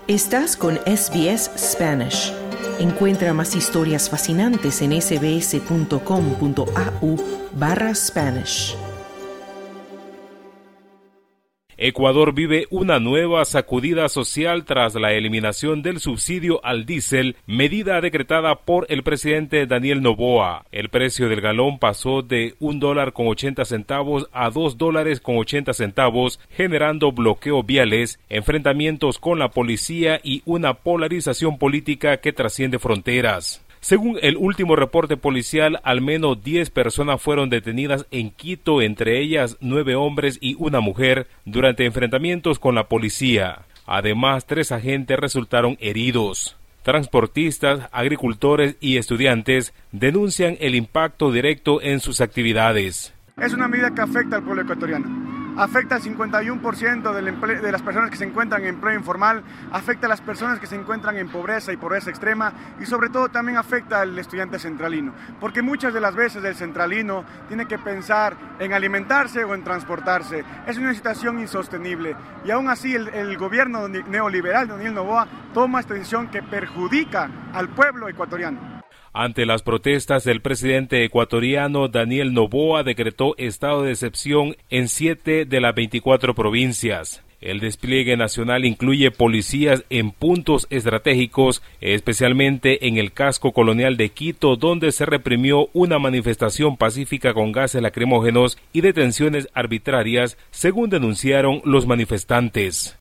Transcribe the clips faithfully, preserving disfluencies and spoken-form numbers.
Estás con S B S Spanish. Encuentra más historias fascinantes en sbs.com.au barra Spanish. Ecuador vive una nueva sacudida social tras la eliminación del subsidio al diésel, medida decretada por el presidente Daniel Noboa. El precio del galón pasó de un dólar con ochenta centavos a dos dólares con ochenta centavos, generando bloqueos viales, enfrentamientos con la policía y una polarización política que trasciende fronteras. Según el último reporte policial, al menos diez personas fueron detenidas en Quito, entre ellas nueve hombres y una mujer, durante enfrentamientos con la policía. Además, tres agentes resultaron heridos. Transportistas, agricultores y estudiantes denuncian el impacto directo en sus actividades. Es una medida que afecta al pueblo ecuatoriano. Afecta al cincuenta y uno por ciento del emple- de las personas que se encuentran en empleo informal, afecta a las personas que se encuentran en pobreza y pobreza extrema y sobre todo también afecta al estudiante centralino, porque muchas de las veces el centralino tiene que pensar en alimentarse o en transportarse. Es una situación insostenible y aún así el, el gobierno neoliberal de Daniel Noboa toma esta decisión que perjudica al pueblo ecuatoriano. Ante las protestas, el presidente ecuatoriano Daniel Noboa decretó estado de excepción en siete de las veinticuatro provincias. El despliegue nacional incluye policías en puntos estratégicos, especialmente en el casco colonial de Quito, donde se reprimió una manifestación pacífica con gases lacrimógenos y detenciones arbitrarias, según denunciaron los manifestantes.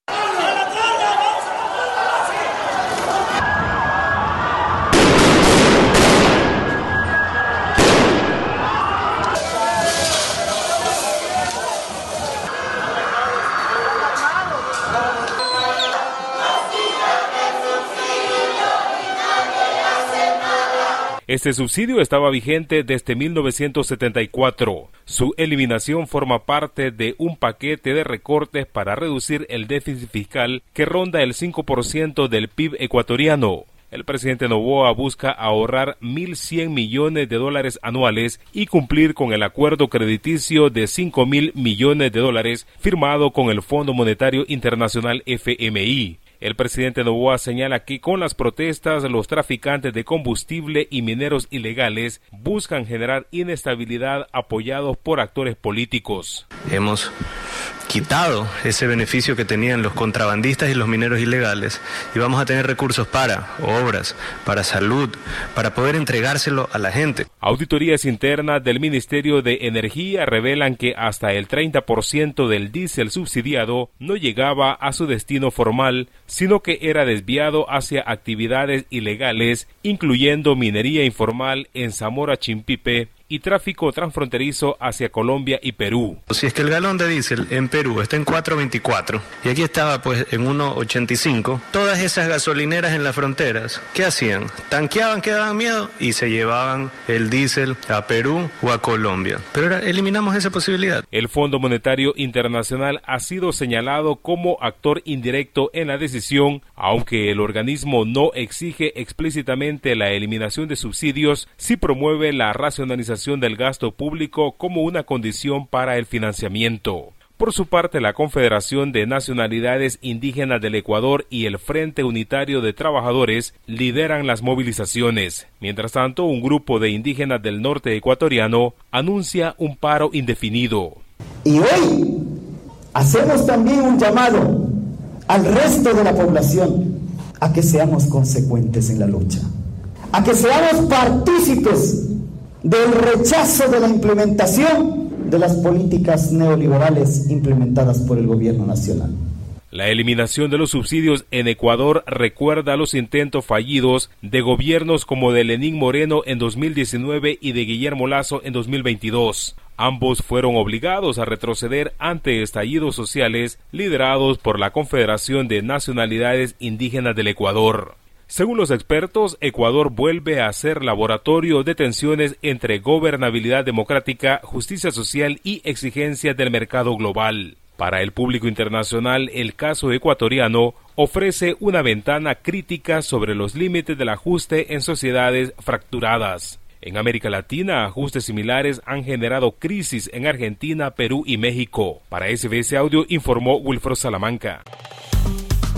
Este subsidio estaba vigente desde mil novecientos setenta y cuatro. Su eliminación forma parte de un paquete de recortes para reducir el déficit fiscal que ronda el cinco por ciento del P I B ecuatoriano. El presidente Noboa busca ahorrar mil cien millones de dólares anuales y cumplir con el acuerdo crediticio de cinco mil millones de dólares firmado con el Fondo Monetario Internacional F M I. El presidente Noboa señala que con las protestas, los traficantes de combustible y mineros ilegales buscan generar inestabilidad apoyados por actores políticos. Hemos quitado ese beneficio que tenían los contrabandistas y los mineros ilegales y vamos a tener recursos para obras, para salud, para poder entregárselo a la gente. Auditorías internas del Ministerio de Energía revelan que hasta el treinta por ciento del diésel subsidiado no llegaba a su destino formal, sino que era desviado hacia actividades ilegales, incluyendo minería informal en Zamora Chimpipe y tráfico transfronterizo hacia Colombia y Perú. Si es que el galón de diésel en Perú está en cuatro veinticuatro y aquí estaba pues en uno ochenta y cinco, todas esas gasolineras en las fronteras, ¿qué hacían? Tanqueaban, que daban miedo y se llevaban el diésel a Perú o a Colombia. Pero ahora eliminamos esa posibilidad. El Fondo Monetario Internacional ha sido señalado como actor indirecto en la decisión, aunque el organismo no exige explícitamente la eliminación de subsidios, sí promueve la racionalización del gasto público como una condición para el financiamiento. Por su parte, la Confederación de Nacionalidades Indígenas del Ecuador y el Frente Unitario de Trabajadores lideran las movilizaciones. Mientras tanto, un grupo de indígenas del norte ecuatoriano anuncia un paro indefinido. Y hoy hacemos también un llamado al resto de la población a que seamos consecuentes en la lucha, a que seamos partícipes del rechazo de la implementación de las políticas neoliberales implementadas por el gobierno nacional. La eliminación de los subsidios en Ecuador recuerda los intentos fallidos de gobiernos como de Lenín Moreno en dos mil diecinueve y de Guillermo Lasso en dos mil veintidós. Ambos fueron obligados a retroceder ante estallidos sociales liderados por la Confederación de Nacionalidades Indígenas del Ecuador. Según los expertos, Ecuador vuelve a ser laboratorio de tensiones entre gobernabilidad democrática, justicia social y exigencias del mercado global. Para el público internacional, el caso ecuatoriano ofrece una ventana crítica sobre los límites del ajuste en sociedades fracturadas. En América Latina, ajustes similares han generado crisis en Argentina, Perú y México. Para S B S Audio informó Wilfredo Salamanca.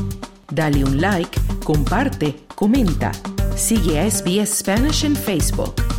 Dale un like, comparte, comenta. Sigue a S B S Spanish en Facebook.